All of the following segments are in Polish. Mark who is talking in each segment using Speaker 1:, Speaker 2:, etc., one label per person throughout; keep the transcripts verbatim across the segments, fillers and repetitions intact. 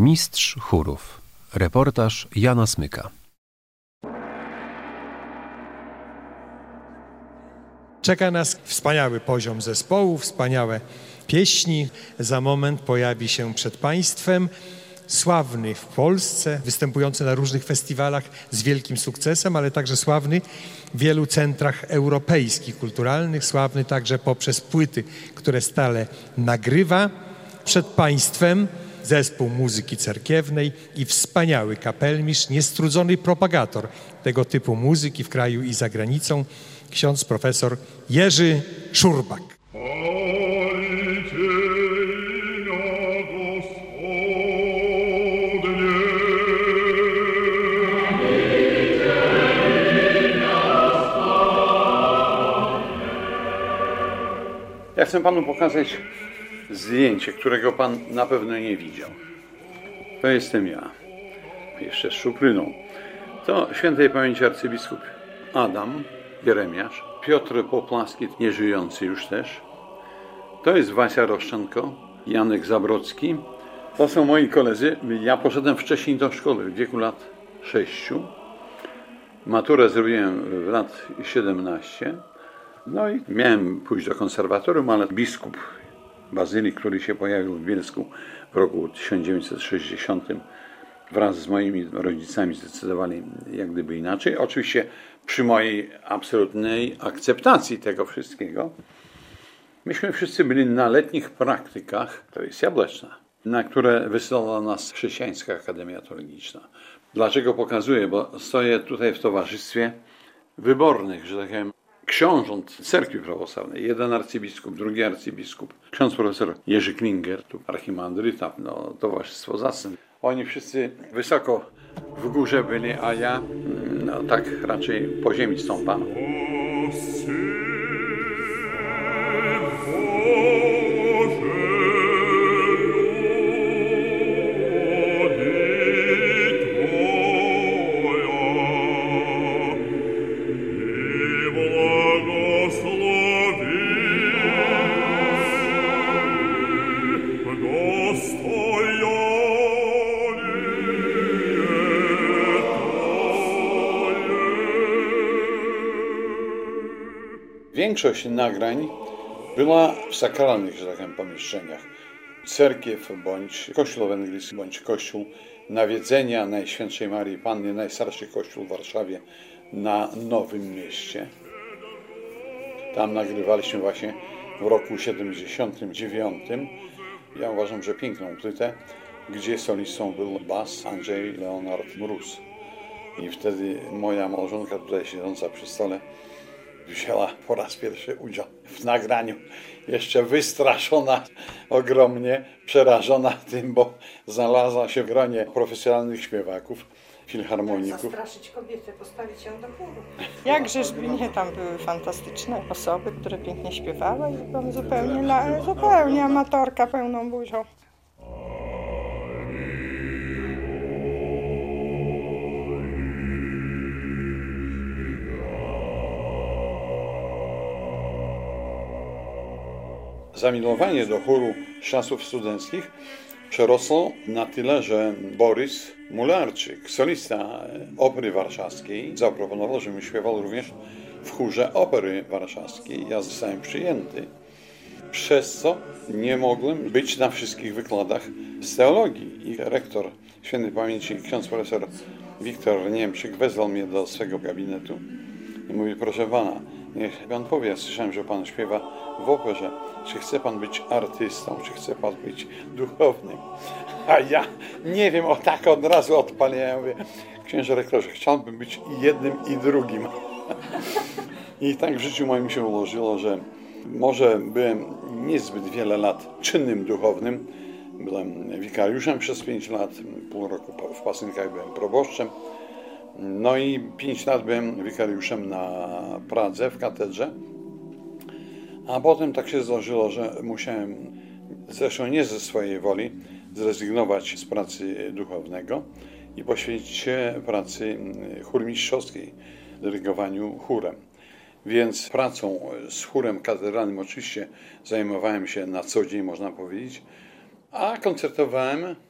Speaker 1: Mistrz chórów. Reportaż Jana Smyka.
Speaker 2: Czeka nas wspaniały poziom zespołu, wspaniałe pieśni. Za moment pojawi się przed Państwem sławny w Polsce, występujący na różnych festiwalach z wielkim sukcesem, ale także sławny w wielu centrach europejskich, kulturalnych, sławny także poprzez płyty, które stale nagrywa. Przed Państwem zespół muzyki cerkiewnej i wspaniały kapelmistrz, niestrudzony propagator tego typu muzyki w kraju i za granicą, ksiądz profesor Jerzy Szurbak.
Speaker 3: Ja chcę panu pokazać zdjęcie, którego pan na pewno nie widział. To jestem ja, jeszcze z szupryną. To świętej pamięci arcybiskup Adam Jeremiasz, Piotr Poplaski, nieżyjący już też. To jest Wasia Roszczenko, Janek Zabrocki. To są moi koledzy. Ja poszedłem wcześniej do szkoły w wieku lat sześciu. Maturę zrobiłem w lat siedemnaście. No i miałem pójść do konserwatorium, ale biskup Bazylii, który się pojawił w Bielsku w roku tysiąc dziewięćset sześćdziesiątym, wraz z moimi rodzicami zdecydowali jak gdyby inaczej. Oczywiście przy mojej absolutnej akceptacji tego wszystkiego. Myśmy wszyscy byli na letnich praktykach, to jest Jabłeczna, na które wysłała nas Chrześcijańska Akademia Teologiczna. Dlaczego pokazuję? Bo stoję tutaj w towarzystwie wybornych, że tak powiem, książąt cerkwi prawosławnej. Jeden arcybiskup, drugi arcybiskup, ksiądz profesor Jerzy Klinger, tu archimandryta, no, towarzystwo zacne. Oni wszyscy wysoko w górze byli, a ja no, tak raczej po ziemi stąpam. Większość nagrań była w sakralnych, że tak powiem, pomieszczeniach. Cerkiew bądź kościół ewangelicki, bądź kościół Nawiedzenia Najświętszej Marii Panny, najstarszy kościół w Warszawie na Nowym Mieście. Tam nagrywaliśmy właśnie w roku siedemdziesiątym dziewiątym. Ja uważam, że piękną płytę, gdzie solistą był bas Andrzej Leonard Mróz. I wtedy moja małżonka tutaj siedząca przy stole wzięła po raz pierwszy udział w nagraniu. Jeszcze wystraszona ogromnie, przerażona tym, bo znalazła się w gronie profesjonalnych śpiewaków, filharmoników.
Speaker 4: Zastraszyć kobietę, postawić ją do chóru.
Speaker 5: Jakżeż nie, tam były fantastyczne osoby, które pięknie śpiewały i byłam zupełnie, na, zupełnie amatorka pełną buzią.
Speaker 3: Zamiłowanie do chóru z czasów studenckich przerosło na tyle, że Borys Mularczyk, solista Opery Warszawskiej, zaproponował, żebym śpiewał również w chórze Opery Warszawskiej. Ja zostałem przyjęty, przez co nie mogłem być na wszystkich wykładach z teologii. I rektor świętej pamięci ksiądz profesor Wiktor Niemczyk wezwał mnie do swego gabinetu i mówi: proszę pana, niech pan powie, ja słyszałem, że pan śpiewa w operze. Czy chce pan być artystą, czy chce pan być duchownym? A ja nie wiem, o tak od razu odpaliłem. Mówię: księże rektorze, chciałbym być i jednym, i drugim. I tak w życiu moim się ułożyło, że może byłem niezbyt wiele lat czynnym duchownym. Byłem wikariuszem przez pięć lat, pół roku w Pasynkach byłem proboszczem. No i pięć lat byłem wikariuszem na Pradze w katedrze. A potem tak się zdarzyło, że musiałem, zresztą nie ze swojej woli, zrezygnować z pracy duchownego i poświęcić się pracy chórmistrzowskiej, dyrygowaniu chórem. Więc pracą z chórem katedralnym oczywiście zajmowałem się na co dzień, można powiedzieć, a koncertowałem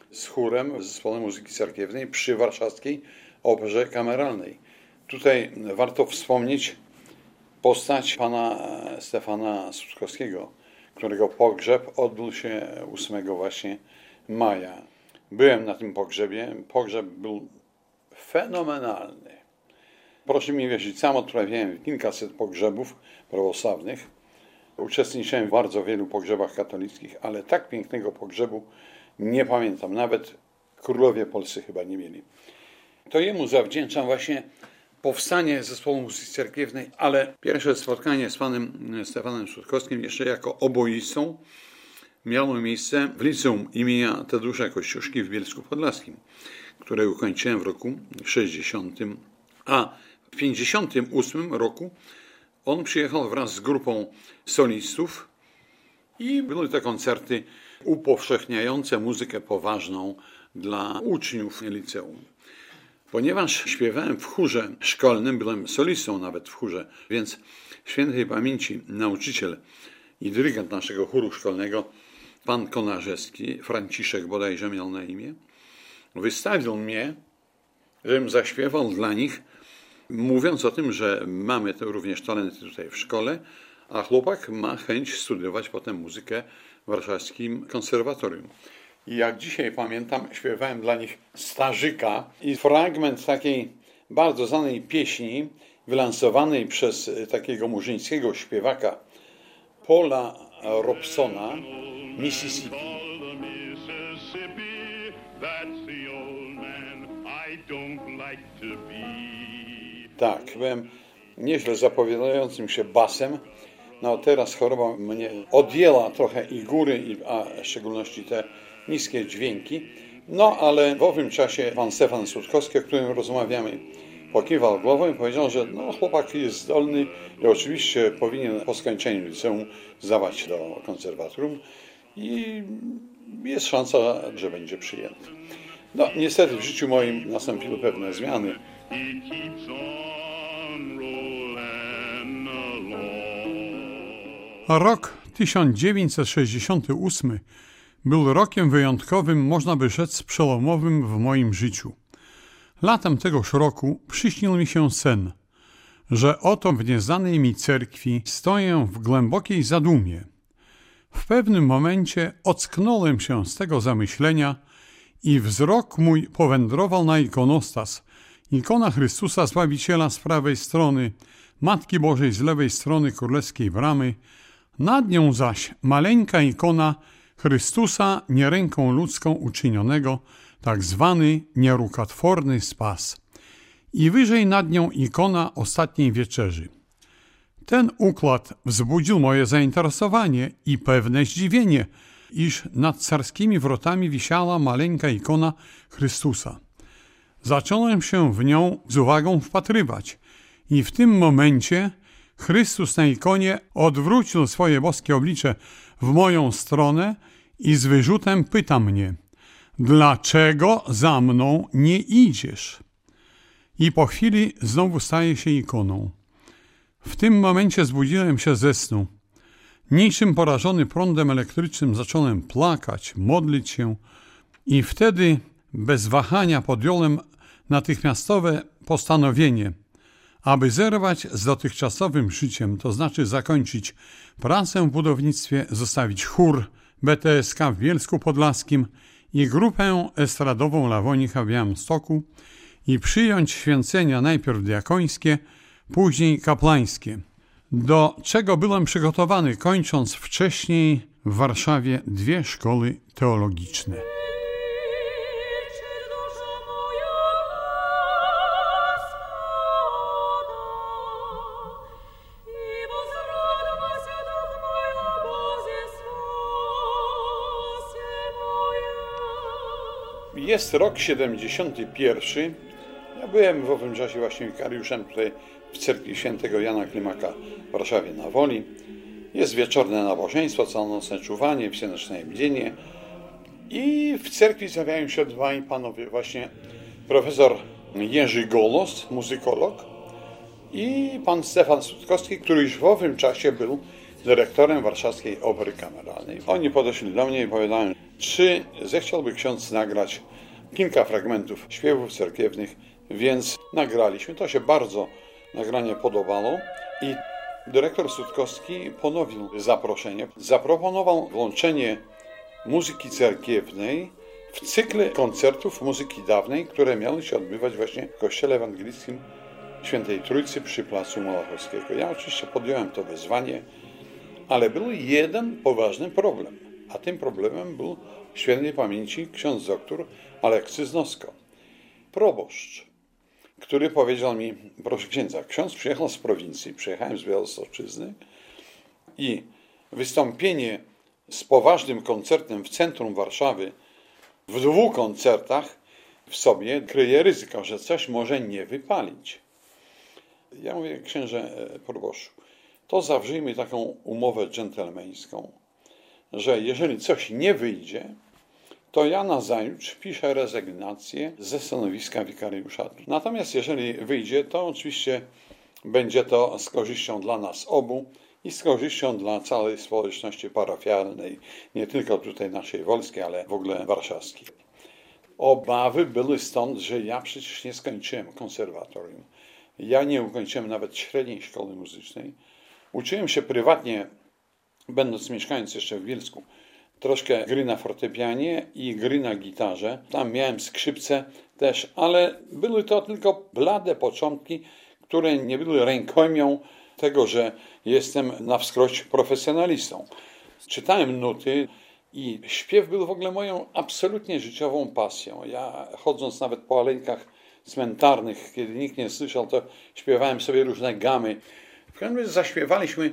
Speaker 3: z chórem Zespołem Muzyki Cerkiewnej przy Warszawskiej Operze Kameralnej. Tutaj warto wspomnieć postać pana Stefana Sutkowskiego, którego pogrzeb odbył się ósmego właśnie maja. Byłem na tym pogrzebie. Pogrzeb był fenomenalny. Proszę mi wierzyć, sam odprawiałem kilkaset pogrzebów prawosławnych. Uczestniczyłem w bardzo wielu pogrzebach katolickich, ale tak pięknego pogrzebu nie pamiętam. Nawet królowie polscy chyba nie mieli. To jemu zawdzięczam właśnie powstanie Zespołu Muzyki Cerkiewnej, ale pierwsze spotkanie z panem Stefanem Sutkowskim jeszcze jako oboistą miało miejsce w liceum imienia Tadeusza Kościuszki w Bielsku Podlaskim, które ukończyłem w roku sześćdziesiątym, a w pięćdziesiątym ósmym roku on przyjechał wraz z grupą solistów i były to koncerty upowszechniające muzykę poważną dla uczniów liceum. Ponieważ śpiewałem w chórze szkolnym, byłem solistą nawet w chórze, więc świętej pamięci nauczyciel i dyrygent naszego chóru szkolnego, pan Konarzewski, Franciszek bodajże miał na imię, wystawił mnie, żebym zaśpiewał dla nich, mówiąc o tym, że mamy to również talenty tutaj w szkole, a chłopak ma chęć studiować potem muzykę w warszawskim konserwatorium. I jak dzisiaj pamiętam, śpiewałem dla nich Starzyka i fragment takiej bardzo znanej pieśni, wylansowanej przez takiego murzyńskiego śpiewaka Paula Robsona, Mississippi. Tak, byłem nieźle zapowiadającym się basem. No teraz choroba mnie odjęła trochę i góry, i, a w szczególności te niskie dźwięki. No ale w owym czasie pan Stefan Sutkowski, o którym rozmawiamy, pokiwał głową i powiedział, że no, chłopak jest zdolny i oczywiście powinien po skończeniu liceum zdawać do konserwatorium i jest szansa, że będzie przyjęty. No niestety w życiu moim nastąpiły pewne zmiany.
Speaker 6: Rok tysiąc dziewięćset sześćdziesiąty ósmy był rokiem wyjątkowym, można by rzec przełomowym w moim życiu. Latem tegoż roku przyśnił mi się sen, że oto w nieznanej mi cerkwi stoję w głębokiej zadumie. W pewnym momencie ocknąłem się z tego zamyślenia i wzrok mój powędrował na ikonostas. Ikona Chrystusa Zbawiciela z prawej strony, Matki Bożej z lewej strony Królewskiej Bramy, nad nią zaś maleńka ikona Chrystusa nie ręką ludzką uczynionego, tak zwany nierukotworny spas. I wyżej nad nią ikona Ostatniej Wieczerzy. Ten układ wzbudził moje zainteresowanie i pewne zdziwienie, iż nad carskimi wrotami wisiała maleńka ikona Chrystusa. Zacząłem się w nią z uwagą wpatrywać i w tym momencie Chrystus na ikonie odwrócił swoje boskie oblicze w moją stronę i z wyrzutem pyta mnie: dlaczego za mną nie idziesz? I po chwili znowu staje się ikoną. W tym momencie zbudziłem się ze snu. Niczym porażony prądem elektrycznym zacząłem plakać, modlić się i wtedy bez wahania podjąłem natychmiastowe postanowienie, aby zerwać z dotychczasowym życiem, to znaczy zakończyć pracę w budownictwie, zostawić chór B T S K w Bielsku Podlaskim i grupę estradową Lawonika w Białymstoku i przyjąć święcenia najpierw diakońskie, później kaplańskie, do czego byłem przygotowany, kończąc wcześniej w Warszawie dwie szkoły teologiczne.
Speaker 3: Jest rok siedemdziesiąty pierwszy. Ja byłem w owym czasie właśnie wikariuszem tutaj w cerkwi świętego Jana Klimaka w Warszawie na Woli. Jest wieczorne nabożeństwo, całonocne czuwanie, wsieneczne bdzienie. I w cerkwi zjawiają się dwaj panowie, właśnie profesor Jerzy Golos, muzykolog, i pan Stefan Sutkowski, który już w owym czasie był dyrektorem Warszawskiej Opery Kameralnej. Oni podeszli do mnie i powiedziałem: czy zechciałby ksiądz nagrać kilka fragmentów śpiewów cerkiewnych, więc nagraliśmy. To się bardzo nagranie podobało i dyrektor Sutkowski ponowił zaproszenie. Zaproponował włączenie muzyki cerkiewnej w cykle koncertów muzyki dawnej, które miały się odbywać właśnie w Kościele Ewangelickim Świętej Trójcy przy Placu Malachowskiego. Ja oczywiście podjąłem to wyzwanie, ale był jeden poważny problem, a tym problemem był świętej pamięci ksiądz doktor Aleksy Znosko, proboszcz, który powiedział mi: proszę księdza, ksiądz przyjechał z prowincji, przyjechałem z Białostocczyzny i wystąpienie z poważnym koncertem w centrum Warszawy w dwóch koncertach w sobie kryje ryzyko, że coś może nie wypalić. Ja mówię: księże proboszczu, to zawrzyjmy taką umowę dżentelmeńską, że jeżeli coś nie wyjdzie, to ja nazajutrz piszę rezygnację ze stanowiska wikariusza. Natomiast jeżeli wyjdzie, to oczywiście będzie to z korzyścią dla nas obu i z korzyścią dla całej społeczności parafialnej, nie tylko tutaj naszej wolskiej, ale w ogóle warszawskiej. Obawy były stąd, że ja przecież nie skończyłem konserwatorium. Ja nie ukończyłem nawet średniej szkoły muzycznej. Uczyłem się prywatnie, będąc mieszkając jeszcze w Bielsku, troszkę gry na fortepianie i gry na gitarze. Tam miałem skrzypce też, ale były to tylko blade początki, które nie były rękojmią tego, że jestem na wskroś profesjonalistą. Czytałem nuty i śpiew był w ogóle moją absolutnie życiową pasją. Ja, chodząc nawet po alejkach cmentarnych, kiedy nikt nie słyszał, to śpiewałem sobie różne gamy. W każdym razie zaśpiewaliśmy,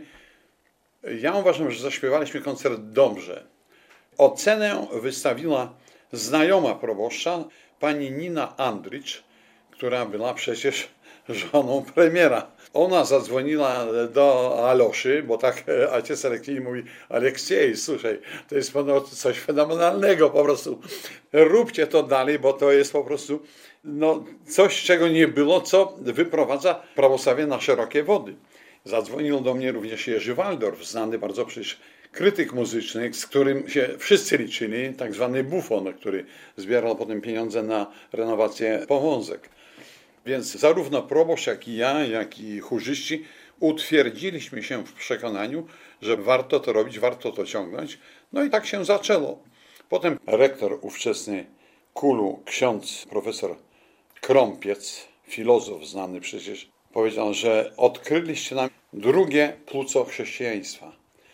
Speaker 3: ja uważam, że zaśpiewaliśmy koncert dobrze. Ocenę wystawiła znajoma proboszcza, pani Nina Andrycz, która była przecież żoną premiera. Ona zadzwoniła do Aloszy, bo tak ojciec Aleksiej mówi: Aleksiej, słuchaj, to jest coś fenomenalnego, po prostu róbcie to dalej, bo to jest po prostu no, coś, czego nie było, co wyprowadza prawosławie na szerokie wody. Zadzwonił do mnie również Jerzy Waldorf, znany bardzo przecież krytyk muzyczny, z którym się wszyscy liczyli, tak zwany bufon, który zbierał potem pieniądze na renowację powązek. Więc zarówno proboszcz, jak i ja, jak i chórzyści utwierdziliśmy się w przekonaniu, że warto to robić, warto to ciągnąć. No i tak się zaczęło. Potem rektor ówczesny Kulu, ksiądz profesor Krąpiec, filozof znany przecież, powiedział, że odkryliście nam drugie płuco chrześcijaństwa.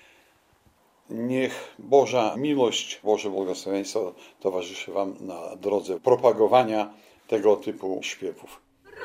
Speaker 3: Niech Boża miłość, Boże błogosławieństwo towarzyszy wam na drodze propagowania tego typu śpiewów.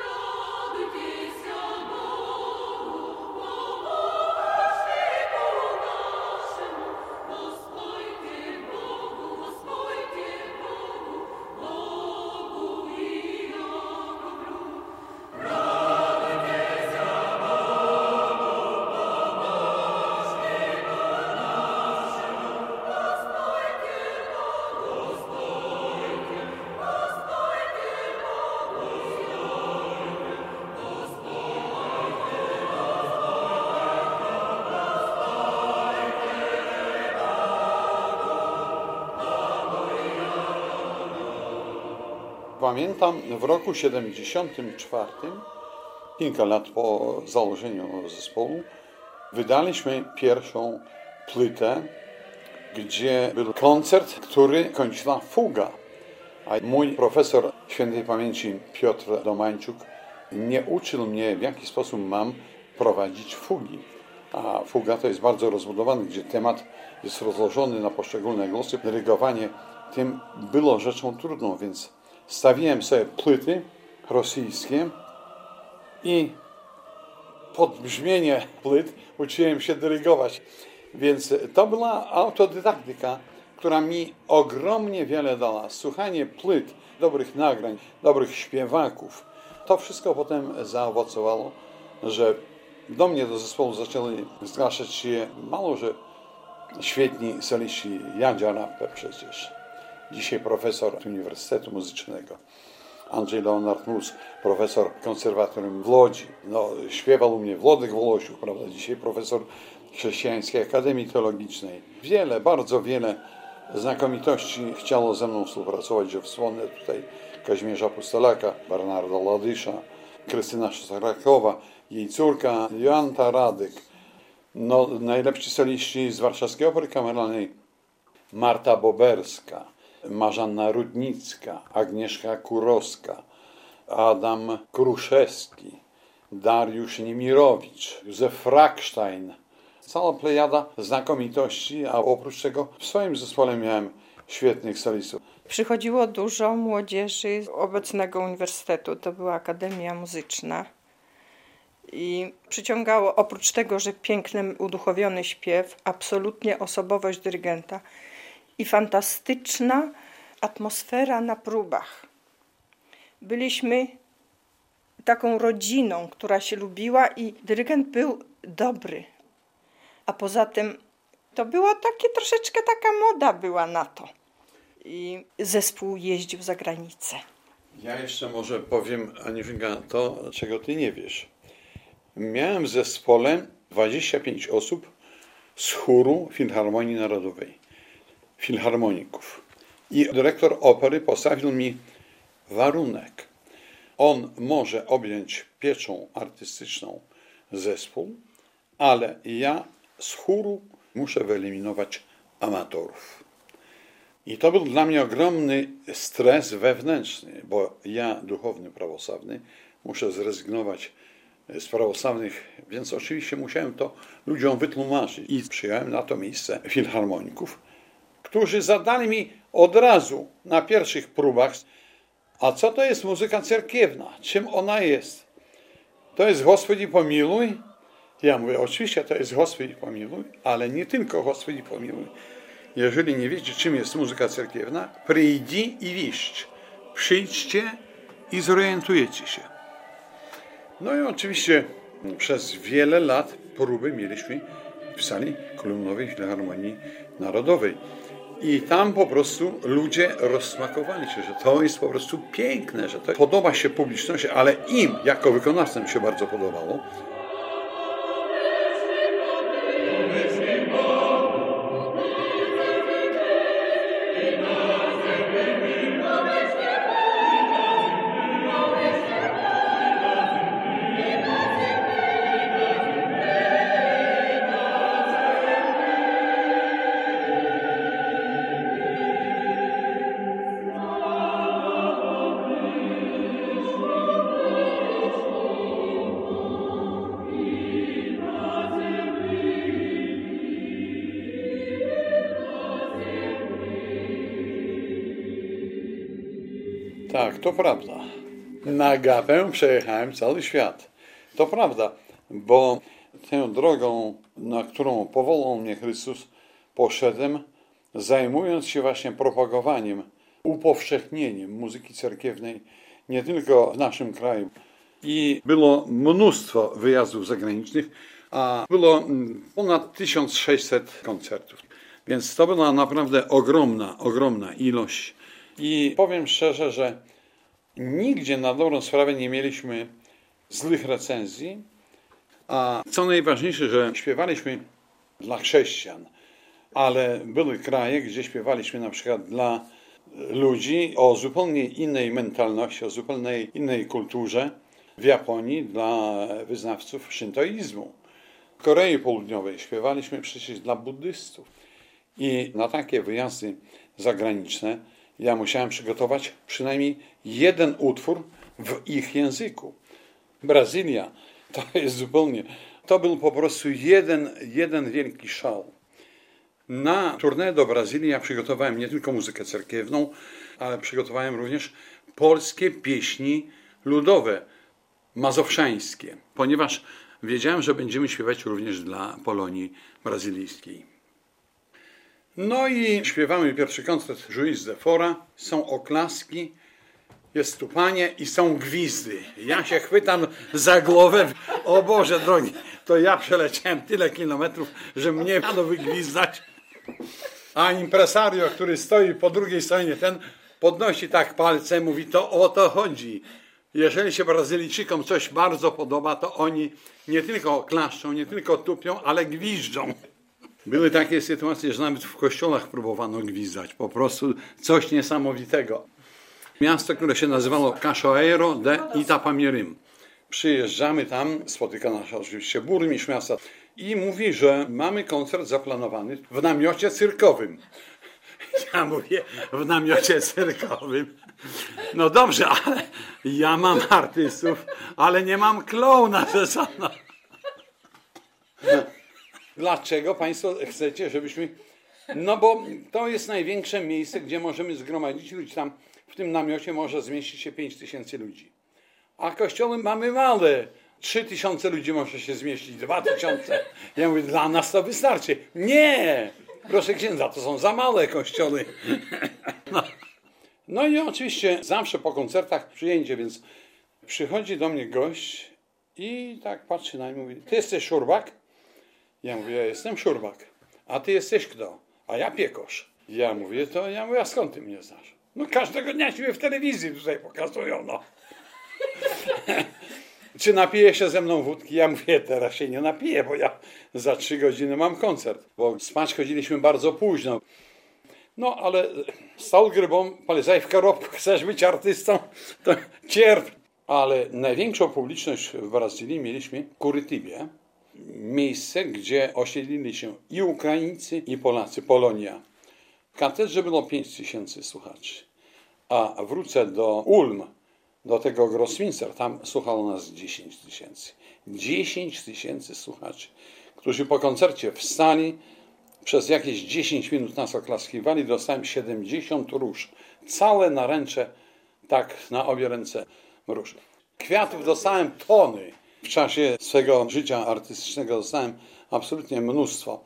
Speaker 3: Pamiętam, w roku siedemdziesiątym czwartym, kilka lat po założeniu zespołu, wydaliśmy pierwszą płytę, gdzie był koncert, który kończyła fuga. A mój profesor świętej pamięci Piotr Domańczuk nie uczył mnie, w jaki sposób mam prowadzić fugi. A fuga to jest bardzo rozbudowany, gdzie temat jest rozłożony na poszczególne głosy. Dyrygowanie tym było rzeczą trudną, więc stawiłem sobie płyty rosyjskie i pod brzmienie płyt uczyłem się dyrygować. Więc to była autodydaktyka, która mi ogromnie wiele dała. Słuchanie płyt, dobrych nagrań, dobrych śpiewaków. To wszystko potem zaowocowało, że do mnie do zespołu zaczęli zgłaszać się mało, że świetni soliści. Jadzia Rappe przecież. Dzisiaj profesor Uniwersytetu Muzycznego. Andrzej Leonard Mus, profesor konserwatorium w Łodzi. No, śpiewał u mnie Włodek Wolosiu, prawda? Dzisiaj profesor Chrześcijańskiej Akademii Teologicznej. Wiele, bardzo wiele znakomitości chciało ze mną współpracować, że wspomnę tutaj Kazimierza Pustelaka, Bernarda Ladysza, Krystyna Szosarakowa, jej córka Joanta Radyk, no, najlepsi soliści z warszawskiej opery kameralnej, Marta Boberska, Marzanna Rudnicka, Agnieszka Kurowska, Adam Kruszewski, Dariusz Niemirowicz, Józef Frackstein. Cała plejada znakomitości, a oprócz tego w swoim zespole miałem świetnych solistów.
Speaker 5: Przychodziło dużo młodzieży z obecnego uniwersytetu, to była Akademia Muzyczna. I przyciągało, oprócz tego, że piękny, uduchowiony śpiew, absolutnie osobowość dyrygenta i fantastyczna atmosfera na próbach. Byliśmy taką rodziną, która się lubiła i dyrygent był dobry. A poza tym to było takie troszeczkę taka moda była na to. I zespół jeździł za granicę.
Speaker 3: Ja jeszcze może powiem, Aniewinka, to, czego ty nie wiesz. Miałem w zespole dwadzieścia pięć osób z chóru Filharmonii Narodowej, filharmoników. I dyrektor opery postawił mi warunek. On może objąć pieczą artystyczną zespół, ale ja z chóru muszę wyeliminować amatorów. I to był dla mnie ogromny stres wewnętrzny, bo ja, duchowny prawosławny, muszę zrezygnować z prawosławnych, więc oczywiście musiałem to ludziom wytłumaczyć. I przyjąłem na to miejsce filharmoników, którzy zadali mi od razu na pierwszych próbach, a co to jest muzyka cerkiewna? Czym ona jest? To jest Gospodzi pomiluj? Ja mówię, oczywiście to jest Gospodzi pomiluj, ale nie tylko Gospodzi pomiluj. Jeżeli nie wiecie, czym jest muzyka cerkiewna, przyjdź i wiszcz. Przyjdźcie i zorientujecie się. No i oczywiście przez wiele lat próby mieliśmy w sali kolumnowej Filharmonii Narodowej. I tam po prostu ludzie rozsmakowali się, że to jest po prostu piękne, że to podoba się publiczności, ale im jako wykonawcom się bardzo podobało. Tak, to prawda. Na gapę przejechałem cały świat. To prawda, bo tę drogą, na którą powołał mnie Chrystus, poszedłem, zajmując się właśnie propagowaniem, upowszechnieniem muzyki cerkiewnej nie tylko w naszym kraju. I było mnóstwo wyjazdów zagranicznych, a było ponad tysiąc sześćset koncertów. Więc to była naprawdę ogromna, ogromna ilość. I powiem szczerze, że nigdzie na dobrą sprawę nie mieliśmy złych recenzji, a co najważniejsze, że śpiewaliśmy dla chrześcijan, ale były kraje, gdzie śpiewaliśmy na przykład dla ludzi o zupełnie innej mentalności, o zupełnie innej kulturze. W Japonii dla wyznawców szintoizmu. W Korei Południowej śpiewaliśmy przecież dla buddystów. I na takie wyjazdy zagraniczne ja musiałem przygotować przynajmniej jeden utwór w ich języku. Brazylia to jest zupełnie, to był po prostu jeden, jeden wielki szał. Na tournée do Brazylii ja przygotowałem nie tylko muzykę cerkiewną, ale przygotowałem również polskie pieśni ludowe, mazowszańskie, ponieważ wiedziałem, że będziemy śpiewać również dla Polonii brazylijskiej. No i śpiewamy pierwszy koncert Juiz de Fora, są oklaski, jest tupanie i są gwizdy. Ja się chwytam za głowę, o Boże drogi, to ja przeleciałem tyle kilometrów, że mnie miano wygwizdać. A impresario, który stoi po drugiej stronie, ten podnosi tak palce, mówi, to o to chodzi. Jeżeli się Brazylijczykom coś bardzo podoba, to oni nie tylko klaszczą, nie tylko tupią, ale gwiżdżą. Były takie sytuacje, że nawet w kościołach próbowano gwizdać. Po prostu coś niesamowitego. Miasto, które się nazywało Cachoeiro de Itapemirim. Przyjeżdżamy tam, spotyka nas oczywiście burmistrz miasta i mówi, że mamy koncert zaplanowany w namiocie cyrkowym. Ja mówię, w namiocie cyrkowym. No dobrze, ale ja mam artystów, ale nie mam klauna, że co? No. Dlaczego państwo chcecie, żebyśmy... No bo to jest największe miejsce, gdzie możemy zgromadzić ludzi. Tam w tym namiocie może zmieścić się pięć tysięcy ludzi. A kościoły mamy małe. Trzy tysiące ludzi może się zmieścić, dwa tysiące. Ja mówię, dla nas to wystarczy. Nie! Proszę księdza, to są za małe kościoły. No. No i oczywiście zawsze po koncertach przyjęcie, więc przychodzi do mnie gość i tak patrzy na mnie i mówi, ty jesteś Szurbak? Ja mówię, ja jestem Szurbak. A ty jesteś kto? A ja piekosz. Ja mówię, to ja mówię, a skąd ty mnie znasz? No każdego dnia się w telewizji tutaj pokazują, no. Czy napije się ze mną wódki? Ja mówię, teraz się nie napiję, bo ja za trzy godziny mam koncert. Bo spać chodziliśmy bardzo późno. No, ale z tą grybą, polezaj w koробku, chcesz być artystą, to cierp. Ale największą publiczność w Brazylii mieliśmy w Curitiba. Miejsce, gdzie osiedlili się i Ukraińcy, i Polacy, Polonia. W katedrze było pięć tysięcy słuchaczy. A wrócę do Ulm, do tego Grossminster, tam słuchało nas dziesięć tysięcy. dziesięć tysięcy słuchaczy, którzy po koncercie wstali, przez jakieś dziesięć minut nas oklaskiwali, dostałem siedemdziesiąt róż. Całe naręcze, tak na obie ręce róż. Kwiatów dostałem tony. W czasie swego życia artystycznego dostałem absolutnie mnóstwo.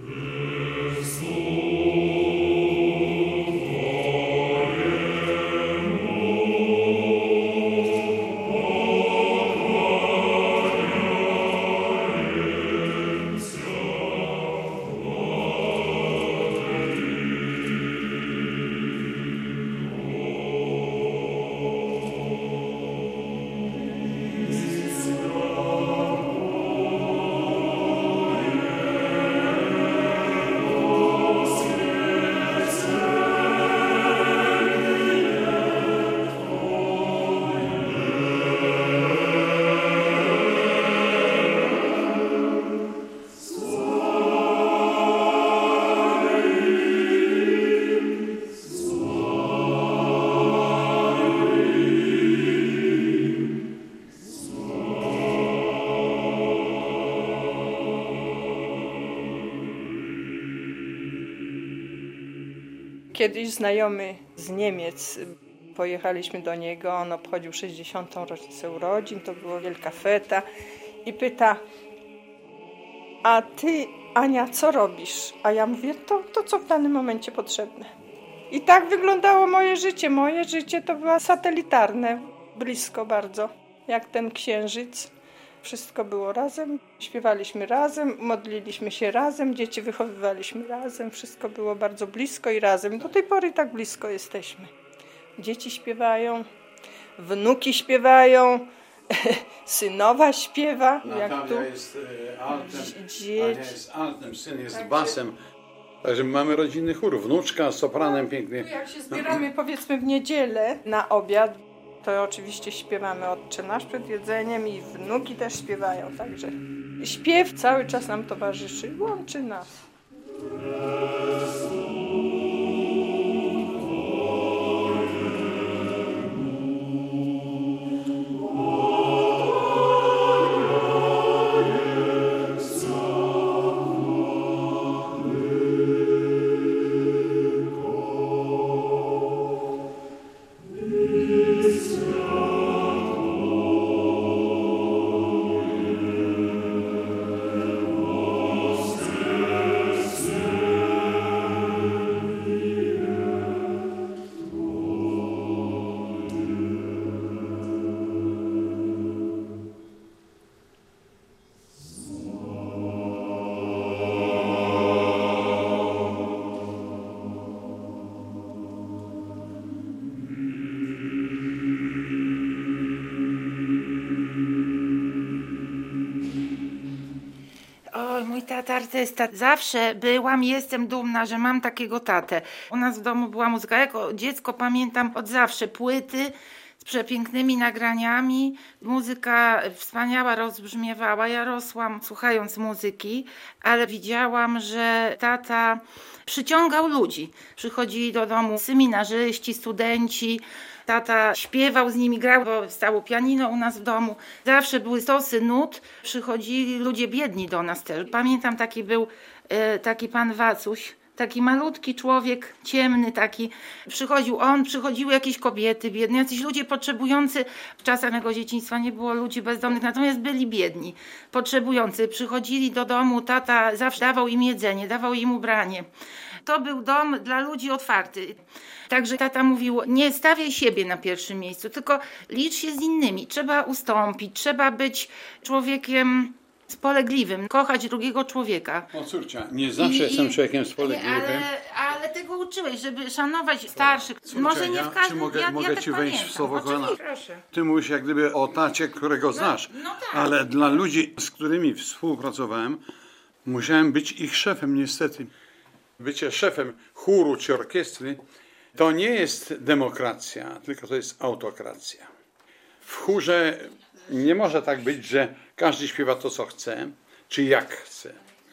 Speaker 5: Kiedyś znajomy z Niemiec, pojechaliśmy do niego, on obchodził sześćdziesiątą rocznicę urodzin, to była wielka feta i pyta, a ty, Ania, co robisz? A ja mówię, to, to co w danym momencie potrzebne. I tak wyglądało moje życie. Moje życie to było satelitarne, blisko bardzo, jak ten księżyc. Wszystko było razem, śpiewaliśmy razem, modliliśmy się razem, dzieci wychowywaliśmy razem, wszystko było bardzo blisko i razem. Do tej pory tak blisko jesteśmy. Dzieci śpiewają, wnuki śpiewają, synowa śpiewa.
Speaker 3: Natalia
Speaker 5: jak tu.
Speaker 3: jest altem,
Speaker 5: Dzieci.
Speaker 3: Ania jest altem, syn jest tak, basem. Także mamy rodzinny chór, wnuczka z sopranem pięknie.
Speaker 5: Jak się zbieramy powiedzmy w niedzielę na obiad, to oczywiście śpiewamy Otcze Nasz przed jedzeniem i wnuki też śpiewają, także śpiew cały czas nam towarzyszy, łączy nas.
Speaker 7: tata artysta. Zawsze byłam, jestem dumna, że mam takiego tatę. U nas w domu była muzyka. Jako dziecko pamiętam od zawsze płyty z przepięknymi nagraniami. Muzyka wspaniała rozbrzmiewała. Ja rosłam słuchając muzyki, ale widziałam, że tata przyciągał ludzi. Przychodzili do domu seminarzyści, studenci. Tata śpiewał z nimi, grał, bo stało pianino u nas w domu. Zawsze były stosy nut, przychodzili ludzie biedni do nas też. Pamiętam, taki był e, taki pan Wacuś, taki malutki człowiek, ciemny taki. Przychodził on, przychodziły jakieś kobiety biedne, jacyś ludzie potrzebujący. W czasach mego dzieciństwa nie było ludzi bezdomnych, natomiast byli biedni, potrzebujący. Przychodzili do domu, tata zawsze dawał im jedzenie, dawał im ubranie. To był dom dla ludzi otwarty. Także tata mówił, nie stawiaj siebie na pierwszym miejscu, tylko licz się z innymi. Trzeba ustąpić, trzeba być człowiekiem spolegliwym, kochać drugiego człowieka.
Speaker 3: O córcia, nie zawsze I, jestem człowiekiem spolegliwym.
Speaker 7: Ale, ale tego uczyłeś, żeby szanować starszych.
Speaker 3: Córcia,
Speaker 7: Może nie w każdym...
Speaker 3: Czy mogę,
Speaker 7: ja,
Speaker 3: mogę
Speaker 7: ja
Speaker 3: ci
Speaker 7: tak
Speaker 3: wejść
Speaker 7: pamiętam.
Speaker 3: w słowo kolana?
Speaker 7: Proszę.
Speaker 3: Ty mówisz jak gdyby o tacie, którego znasz.
Speaker 7: No, no tak.
Speaker 3: Ale dla ludzi, z którymi współpracowałem, musiałem być ich szefem niestety. Bycie szefem chóru czy orkiestry to nie jest demokracja, tylko to jest autokracja. W chórze nie może tak być, że każdy śpiewa to, co chce, czy jak chce.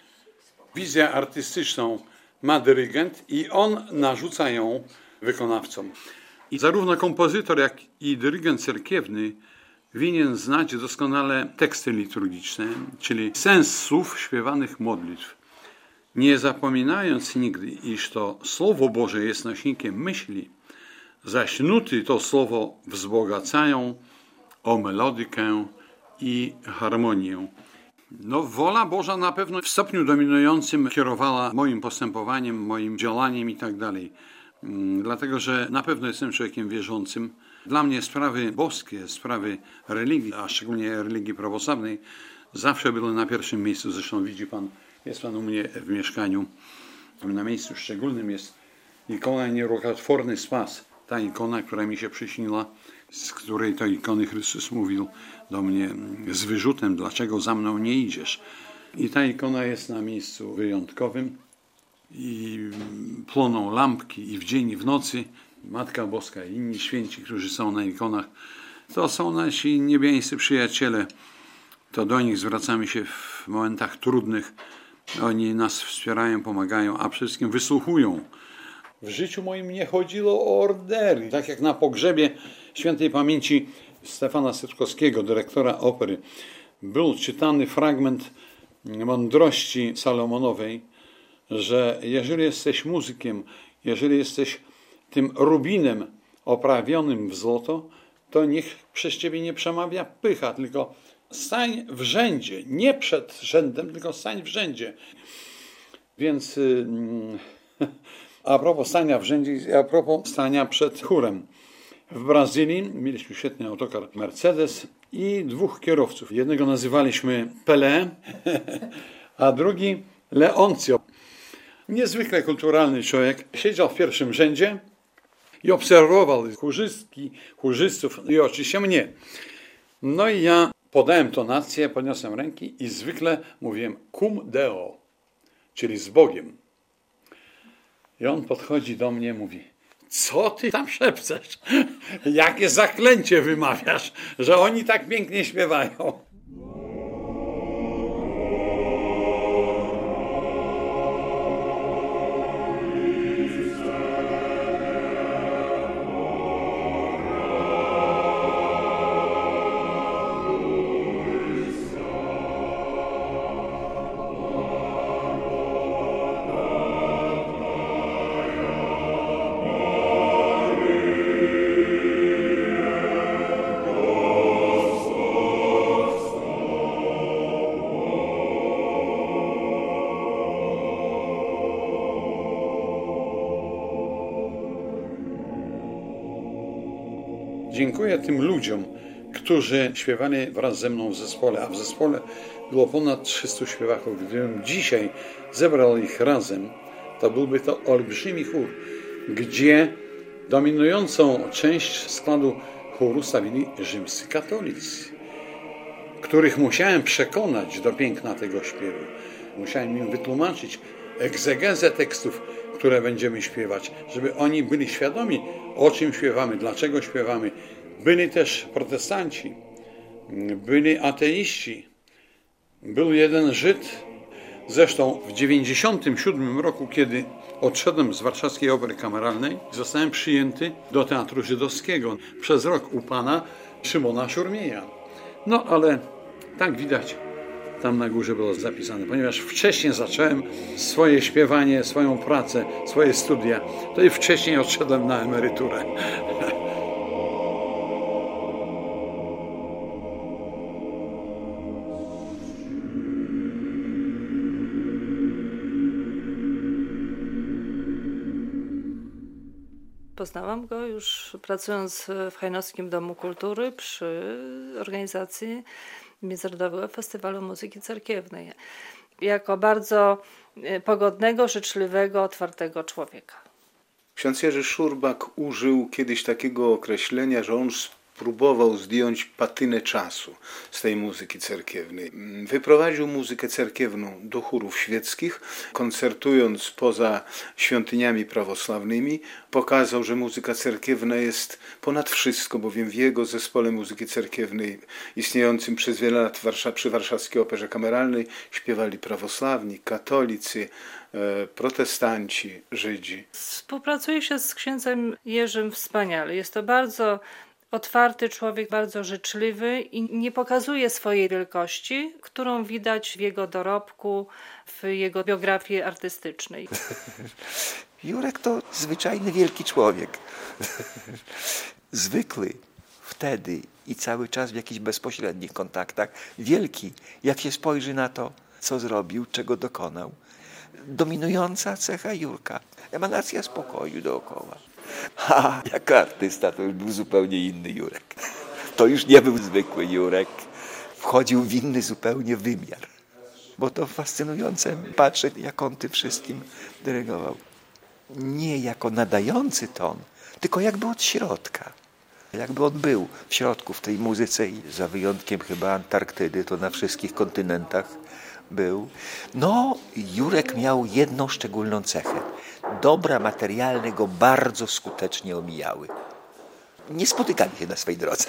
Speaker 3: Wizję artystyczną ma dyrygent i on narzuca ją wykonawcom. I zarówno kompozytor, jak i dyrygent cerkiewny winien znać doskonale teksty liturgiczne, czyli sens słów śpiewanych modlitw. Nie zapominając nigdy, iż to Słowo Boże jest nośnikiem myśli, zaś nuty to słowo wzbogacają o melodykę i harmonię. No, wola Boża na pewno w stopniu dominującym kierowała moim postępowaniem, moim działaniem i tak dalej. Dlatego, że na pewno jestem człowiekiem wierzącym. Dla mnie sprawy boskie, sprawy religii, a szczególnie religii prawosławnej, zawsze były na pierwszym miejscu. Zresztą widzi pan, jest pan u mnie w mieszkaniu. Na miejscu szczególnym jest ikona nierukotworny spas. Ta ikona, która mi się przyśniła, z której to ikony Chrystus mówił do mnie z wyrzutem, dlaczego za mną nie idziesz. I ta ikona jest na miejscu wyjątkowym i płoną lampki i w dzień i w nocy. Matka Boska i inni święci, którzy są na ikonach, to są nasi niebiańscy przyjaciele. To do nich zwracamy się w momentach trudnych. Oni nas wspierają, pomagają, a przede wszystkim wysłuchują. W życiu moim nie chodziło o ordery. Tak jak na pogrzebie świętej pamięci Stefana Sytkowskiego, dyrektora opery, był czytany fragment mądrości Salomonowej, że jeżeli jesteś muzykiem, jeżeli jesteś tym rubinem oprawionym w złoto, to niech przez ciebie nie przemawia pycha, tylko stań w rzędzie, nie przed rzędem, tylko stań w rzędzie. Więc a propos stania w rzędzie, a propos stania przed chórem. W Brazylii mieliśmy świetny autokar Mercedes i dwóch kierowców. Jednego nazywaliśmy Pelé, a drugi Leoncio. Niezwykle kulturalny człowiek. Siedział w pierwszym rzędzie i obserwował chórzystki, chórzystów i oczywiście mnie. No i ja podałem tonację, podniosłem ręki i zwykle mówiłem cum Deo, czyli z Bogiem. I on podchodzi do mnie i mówi, co ty tam szepczesz? Jakie zaklęcie wymawiasz, że oni tak pięknie śpiewają. Dziękuję tym ludziom, którzy śpiewali wraz ze mną w zespole, a w zespole było ponad trzystu śpiewaków. Gdybym dzisiaj zebrał ich razem, to byłby to olbrzymi chór, gdzie dominującą część składu chóru stawili rzymscy katolicy, których musiałem przekonać do piękna tego śpiewu. Musiałem im wytłumaczyć egzegezę tekstów, które będziemy śpiewać, żeby oni byli świadomi, o czym śpiewamy, dlaczego śpiewamy. Byli też protestanci, byli ateiści, był jeden Żyd. Zresztą w dziewięćdziesiątym siódmym roku, kiedy odszedłem z Warszawskiej Opery Kameralnej, zostałem przyjęty do Teatru Żydowskiego przez rok u pana Szymona Szurmieja. No ale tak widać, tam na górze było zapisane, ponieważ wcześniej zacząłem swoje śpiewanie, swoją pracę, swoje studia, to i wcześniej odszedłem na emeryturę.
Speaker 8: Poznałam go już pracując w Hajnowskim Domu Kultury przy organizacji Międzynarodowego Festiwalu Muzyki Cerkiewnej. Jako bardzo pogodnego, życzliwego, otwartego człowieka.
Speaker 9: Ksiądz Jerzy Szurbak użył kiedyś takiego określenia, że on próbował zdjąć patynę czasu z tej muzyki cerkiewnej. Wyprowadził muzykę cerkiewną do chórów świeckich, koncertując poza świątyniami prawosławnymi. Pokazał, że muzyka cerkiewna jest ponad wszystko, bowiem w jego zespole muzyki cerkiewnej istniejącym przez wiele lat przy Warszawskiej Operze Kameralnej śpiewali prawosławni, katolicy, protestanci, Żydzi.
Speaker 8: Współpracuje się z księdzem Jerzym wspaniale. Jest to bardzo otwarty człowiek, bardzo życzliwy i nie pokazuje swojej wielkości, którą widać w jego dorobku, w jego biografii artystycznej.
Speaker 10: Jurek to zwyczajny wielki człowiek. Zwykły wtedy i cały czas w jakichś bezpośrednich kontaktach. Wielki, jak się spojrzy na to, co zrobił, czego dokonał. Dominująca cecha Jurka. Emanacja spokoju dookoła. A jako artysta to już był zupełnie inny Jurek. To już nie był zwykły Jurek. Wchodził w inny zupełnie wymiar. Bo to fascynujące patrzeć, jak on tym wszystkim dyrygował. Nie jako nadający ton, tylko jakby od środka. Jakby on był w środku w tej muzyce i za wyjątkiem chyba Antarktydy, to na wszystkich kontynentach był. No, Jurek miał jedną szczególną cechę. Dobra materialne go bardzo skutecznie omijały. Nie spotykali się na swej drodze.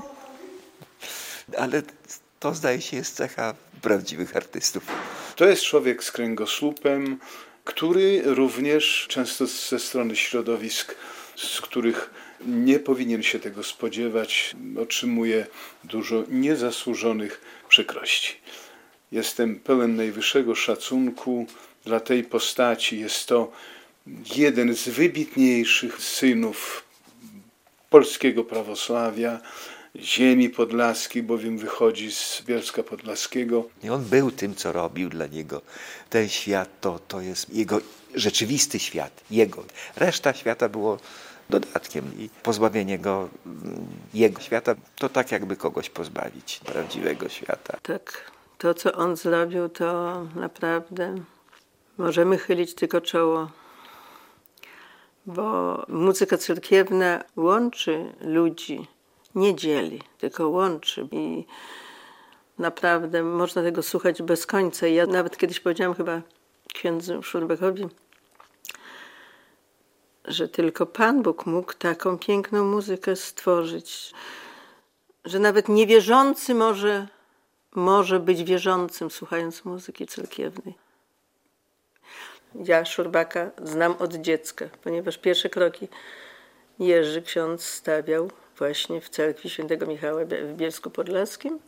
Speaker 10: Ale to, zdaje się, jest cecha prawdziwych artystów.
Speaker 9: To jest człowiek z kręgosłupem, który również często ze strony środowisk, z których nie powinien się tego spodziewać, otrzymuje dużo niezasłużonych przykrości. Jestem pełen najwyższego szacunku dla tej postaci. Jest to jeden z wybitniejszych synów polskiego prawosławia, ziemi podlaskiej, bowiem wychodzi z Bielska Podlaskiego.
Speaker 10: I on był tym, co robił dla niego. Ten świat to, to jest jego rzeczywisty świat, jego. Reszta świata było dodatkiem i pozbawienie go, jego świata, to tak jakby kogoś pozbawić prawdziwego świata.
Speaker 11: Tak, to co on zrobił, to naprawdę możemy chylić tylko czoło, bo muzyka cerkiewna łączy ludzi, nie dzieli, tylko łączy i naprawdę można tego słuchać bez końca. Ja nawet kiedyś powiedziałam chyba księdzu Szurbakowi, że tylko Pan Bóg mógł taką piękną muzykę stworzyć, że nawet niewierzący może, może być wierzącym, słuchając muzyki cerkiewnej. Ja Szurbaka znam od dziecka, ponieważ pierwsze kroki Jerzy ksiądz stawiał właśnie w cerkwi świętego Michała w Bielsku Podlaskim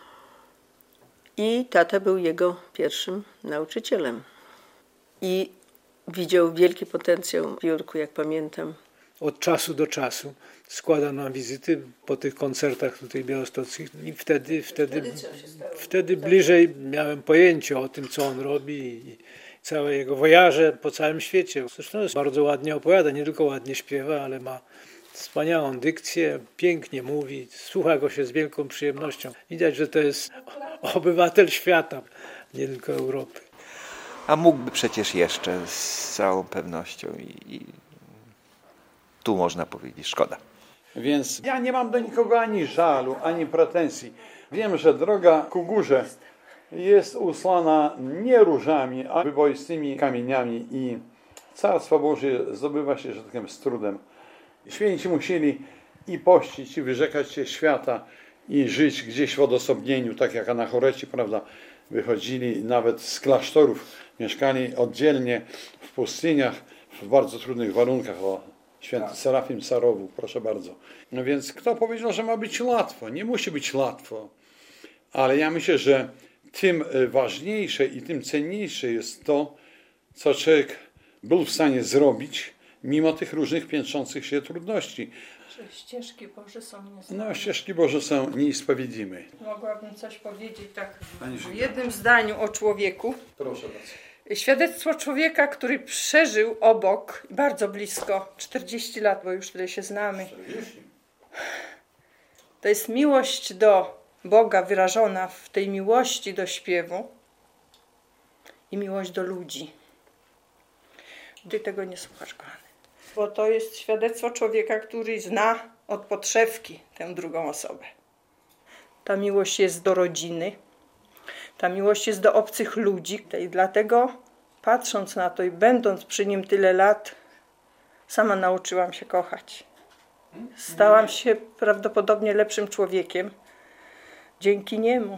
Speaker 11: i tata był jego pierwszym nauczycielem. I widział wielki potencjał w Jurku, jak pamiętam.
Speaker 12: Od czasu do czasu składał nam wizyty po tych koncertach tutaj białostockich i wtedy, wtedy, wtedy, wtedy bliżej miałem pojęcie o tym, co on robi i całe jego wojaże po całym świecie. Zresztą bardzo ładnie opowiada, nie tylko ładnie śpiewa, ale ma wspaniałą dykcję, pięknie mówi, słucha go się z wielką przyjemnością. Widać, że to jest obywatel świata, nie tylko Europy.
Speaker 10: A mógłby przecież jeszcze z całą pewnością i, i tu można powiedzieć szkoda.
Speaker 3: Więc ja nie mam do nikogo ani żalu, ani pretensji. Wiem, że droga ku górze jest usłana nie różami, a wyboistymi kamieniami i Carstwo Boże zdobywa się, że tak powiem, z trudem. Święci musieli i pościć, i wyrzekać się świata, i żyć gdzieś w odosobnieniu, tak jak anachoreci, prawda, wychodzili nawet z klasztorów, mieszkali oddzielnie w pustyniach, w bardzo trudnych warunkach. O, święty tak. Serafim Sarowu, proszę bardzo. No więc kto powiedział, że ma być łatwo? Nie musi być łatwo. Ale ja myślę, że tym ważniejsze i tym cenniejsze jest to, co człowiek był w stanie zrobić, mimo tych różnych piętrzących się trudności.
Speaker 5: Że ścieżki Boże są niesprawiedliwe.
Speaker 3: No, ścieżki Boże są niesprawiedliwe.
Speaker 5: Mogłabym coś powiedzieć tak w jednym zdaniu o człowieku.
Speaker 3: Proszę bardzo.
Speaker 5: Świadectwo człowieka, który przeżył obok, bardzo blisko, czterdzieści lat, bo już tyle się znamy. czterdzieści To jest miłość do Boga wyrażona w tej miłości do śpiewu i miłość do ludzi. Ty tego nie słuchasz, kochany. Bo to jest świadectwo człowieka, który zna od podszewki tę drugą osobę. Ta miłość jest do rodziny, ta miłość jest do obcych ludzi. I dlatego, patrząc na to i będąc przy nim tyle lat, sama nauczyłam się kochać. Stałam się prawdopodobnie lepszym człowiekiem dzięki niemu.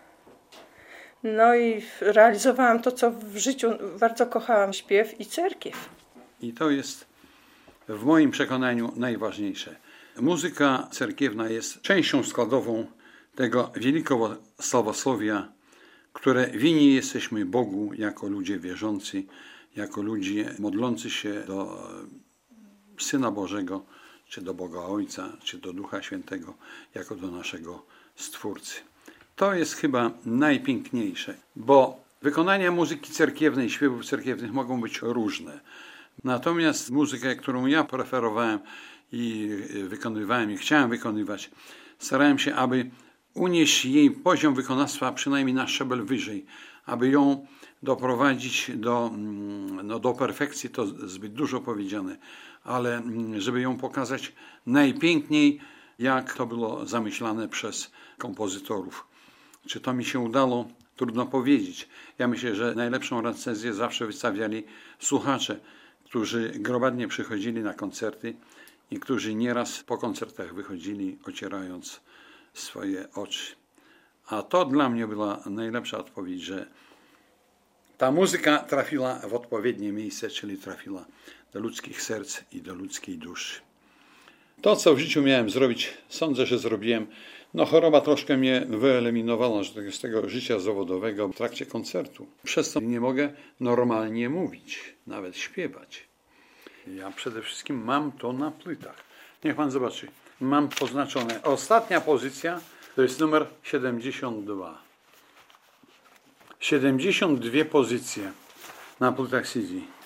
Speaker 5: No i realizowałam to, co w życiu bardzo kochałam, śpiew i cerkiew.
Speaker 3: I to jest w moim przekonaniu najważniejsze. Muzyka cerkiewna jest częścią składową tego wielkiego sławosłowia, które winni jesteśmy Bogu jako ludzie wierzący, jako ludzie modlący się do Syna Bożego, czy do Boga Ojca, czy do Ducha Świętego, jako do naszego Stwórcy. To jest chyba najpiękniejsze, bo wykonania muzyki cerkiewnej, śpiewów cerkiewnych mogą być różne. Natomiast muzykę, którą ja preferowałem i wykonywałem i chciałem wykonywać, starałem się, aby unieść jej poziom wykonawstwa przynajmniej na szczebel wyżej, aby ją doprowadzić do, no, do perfekcji, to zbyt dużo powiedziane, ale żeby ją pokazać najpiękniej, jak to było zamyślane przez kompozytorów. Czy to mi się udało? Trudno powiedzieć. Ja myślę, że najlepszą recenzję zawsze wystawiali słuchacze, którzy gromadnie przychodzili na koncerty i którzy nieraz po koncertach wychodzili, ocierając swoje oczy. A to dla mnie była najlepsza odpowiedź, że ta muzyka trafiła w odpowiednie miejsce, czyli trafiła do ludzkich serc i do ludzkiej duszy. To, co w życiu miałem zrobić, sądzę, że zrobiłem. No, choroba troszkę mnie wyeliminowała z tego życia zawodowego w trakcie koncertu. Przez to nie mogę normalnie mówić, nawet śpiewać. Ja przede wszystkim mam to na płytach. Niech pan zobaczy. Mam poznaczone. Ostatnia pozycja to jest numer siedemdziesiąt dwa. siedemdziesiąt dwie pozycje na płytach C D.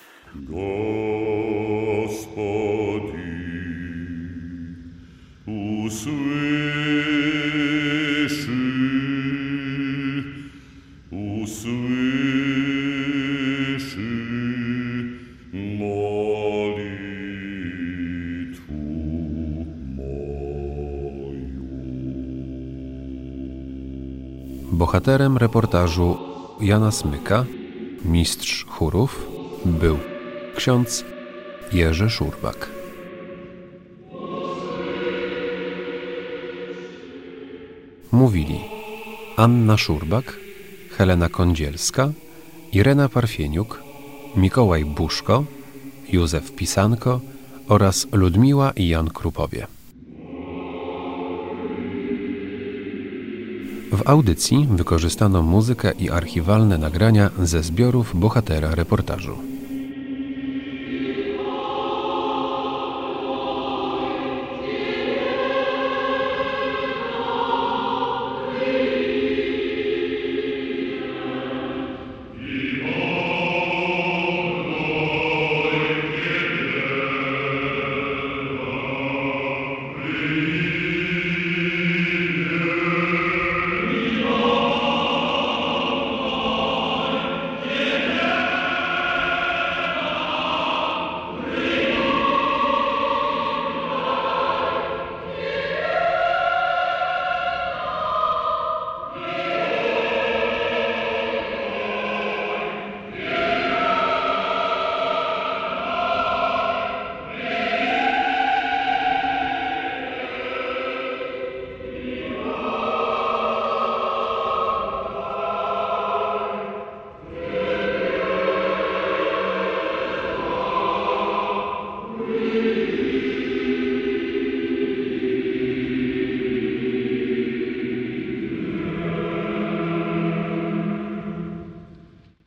Speaker 13: Господи, usłyszy, usłyszy modlitwę moją.
Speaker 1: Bohaterem reportażu Jana Smyka, mistrz chórów, był ksiądz Jerzy Szurbak. Mówili Anna Szurbak, Helena Kądzielska, Irena Parfieniuk, Mikołaj Buszko, Józef Pisanko oraz Ludmiła i Jan Krupowie. W audycji wykorzystano muzykę i archiwalne nagrania ze zbiorów bohatera reportażu.